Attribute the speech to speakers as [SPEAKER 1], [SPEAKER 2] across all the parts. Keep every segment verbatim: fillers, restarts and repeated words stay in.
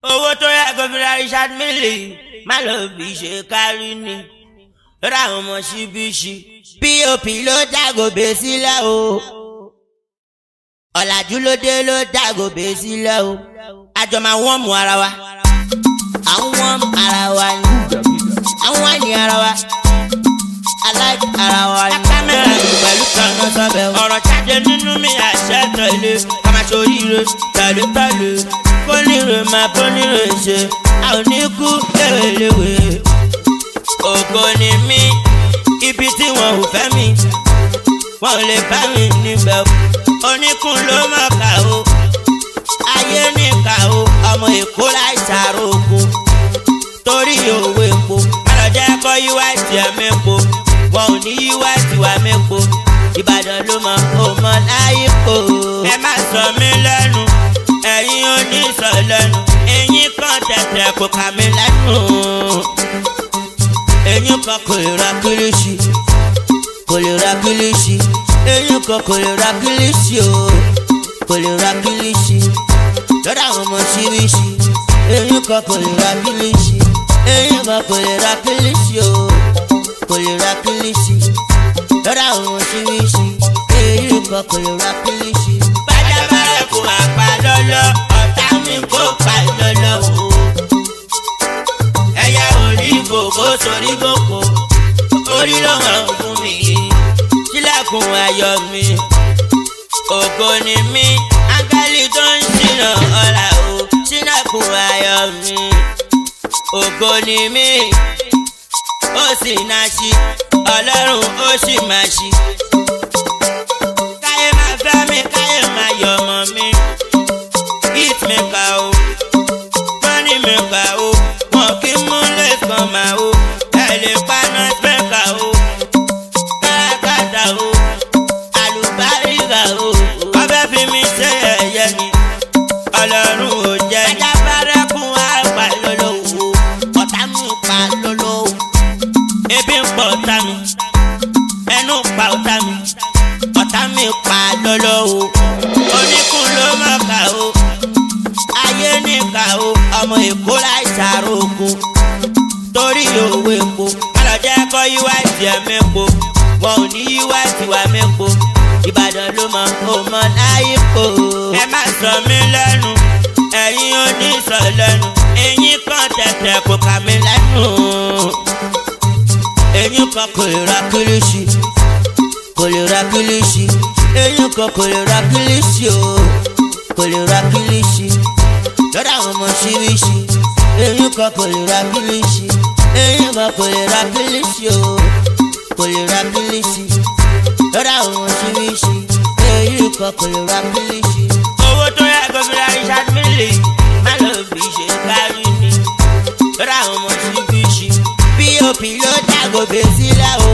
[SPEAKER 1] owó tó yẹ kó fi ra Richard Mille má lọ fi ṣe kárí ni lọ́dọ̀ àwọn ọmọ ṣíbíṣi pop ló dàgòbè sílẹ̀ o ọ̀làjú ló dé ló dàgòbè sílẹ̀ o àjọ máa wọ́n mú ara wa àwọn ara wa ni àwọn ní ara wa aláìkí ara wa ni. kámẹ́rà yìí pẹ̀lú kaná sọ́bẹ̀ o. ọ̀rọ̀ jáde nínú mi àṣẹ tẹ̀lé kàmáṣoríire tẹ̀lé tẹ̀lé kóníire máa kóníire ṣe a ò ní kú léweléwe. ògo ni mí ibi tí wọn ò fẹ́ mi wọn ò lè bá mi níbẹ̀ o. oníkun ló mọ̀ ká o ayé níkà o ọmọ èkó láì ṣàrò ogun torí òwe epo kálọ̀ jẹ́ kọ́ yíwá ìtì ẹ̀ mẹ́po wọn ò ní yíwá ìtì wà mẹ́po ìbàdàn ló mọ̀ ó mọ̀ láyé po. ẹ má sọ mí lẹ́nu ẹ̀yin ò ní sọ lẹ́nu ẹ̀yin kan tẹ̀tẹ̀ kò kà mí lẹ́nu ẹ̀yin kan kò lè ra kílíṣì kò lè ra kílíṣì ẹ̀yin kan kò lè ra kílíṣì o kò lè ra kílíṣì lọ́dọ̀ àwọn ọmọ ṣíbíṣi ẹ̀yin kan kò lè ra kílíṣì ẹ̀yin kan kò lè ra kílíṣì o kò lè ra kílíṣì lọ́dọ̀ àwọn ọmọ ṣíbíṣi ẹ̀yin kan kò lè ra kílíṣì. bàjẹ́ bẹ̀rẹ̀ kò máa pa lọ́lọ́ ọ̀tá mi kò pa lọ́lọ́ o ẹ̀yà orí gbogbo sórí gbogbo orí ló hàn fún mi sílẹ̀kùn ayọ̀ mi ògo ni mí áńgẹ́lì tó ń ṣìnà ọ̀la o sílẹ̀kùn ayọ̀ mi ògo ni mí ó sì náà ṣí ọlọ́run ó sì máa ṣí. káyé máa fẹ́ mi káyé máa yọ̀ ọmọ mi hit mi kà o money mi kà o wọn kì í mú lẹ́sàn máa o ẹ lè paná spẹ́kà o káràkátà o àlùbáríkà o ọbẹ̀ fi mi ṣe ẹ̀yẹ ni ọlọ́run ò jẹ́ ni. ẹja bárẹ́kùn á pa lọ́lọ́ o ọ̀tá mi pa lọ́lọ́ o ebi ń pọ̀ ọ̀tá mi ẹnu pa ọ̀tá mi ọ̀tá mi pa lọ́lọ́ o oníkun ló mọ̀ ká o ayé níkà o ọmọ èkó láì ṣàrò ogun torí òwe epo kálọ̀ jẹ́ kọ́ yíwá ìtì ẹ̀ mẹ́po wọn ò ní yíwá ìtì wà mẹ́po ìbàdàn ló mọ̀ ó mọ̀ láyé po. ẹ má sọ mí lẹ́nu ẹ̀yin ò ní sọ lẹ́nu ẹ̀yin kan tẹ̀tẹ̀ kò kà mí lẹ́nu ẹ̀yin kan kò lè ra kílíṣì kò lè ra kílíṣì ẹ̀yin kan kò lè ra kílíṣì o kò lè ra kílíṣì lọ́dọ̀ àwọn ọmọ ṣíbíṣi ẹ̀yin kan kò lè ra kílíṣì ẹ̀yin kan kò lè ra kílíṣì o kò lè ra kílíṣì lọ́dọ̀ àwọn ọmọ ṣíbíṣi ẹ̀yin kan kò lè ra kílíṣì. owó tó yẹ kó fi ra Richard Mille má lọ fi ṣe kárí ni lọ́dọ̀ àwọn ọmọ ṣíbíṣi pop ló dàgòbè sílẹ̀ o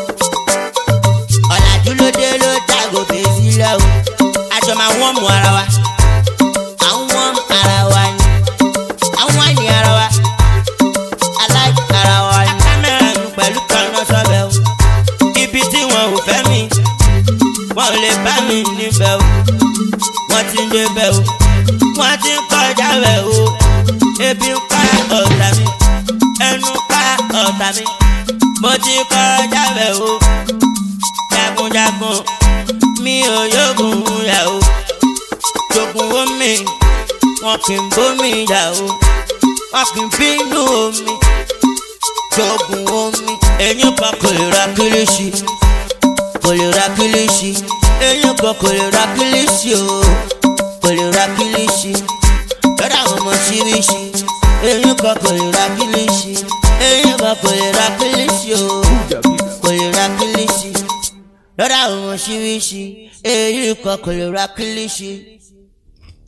[SPEAKER 1] ọ̀làjú ló dé ló dàgòbè sílẹ̀ o àjọ máa wọ́n mú ara wa àwọn ara wa ni àwọn ní ara wa aláìkí ara wa ni. kámẹ́rà mi pẹ̀lú kaná sọ́bẹ̀ o ibi tí wọn ò fẹ́ mi wọn ò lè bá mi níbẹ̀ o wọ́n ti ń débẹ̀ o wọ́n ti ń kọjá bẹ̀ o ebi ń pa ọ̀tá mi ẹnu pa ọ̀tá mi mo ti kọjá bẹ̀ o jagunjagun mi ò yógun yà o jogun omi wọn kì í bómi dà o wọn kì í bínú omi jogun omi. ẹ̀yin kan kò lè ra kílíṣì kò lè ra kílíṣì ẹ̀yin kan kò lè ra kílíṣì o kò lè ra kílíṣì lọ́dọ̀ àwọn ọmọ ṣíbíṣi ẹ̀yin kan kò lè ra kílíṣì ẹ̀yin kan kò lè ra kílíṣì o kò lè ra kílíṣì lọ́dọ̀ àwọn ọmọ ṣíbíṣi ẹ̀yin kan kò lè ra kílíṣì.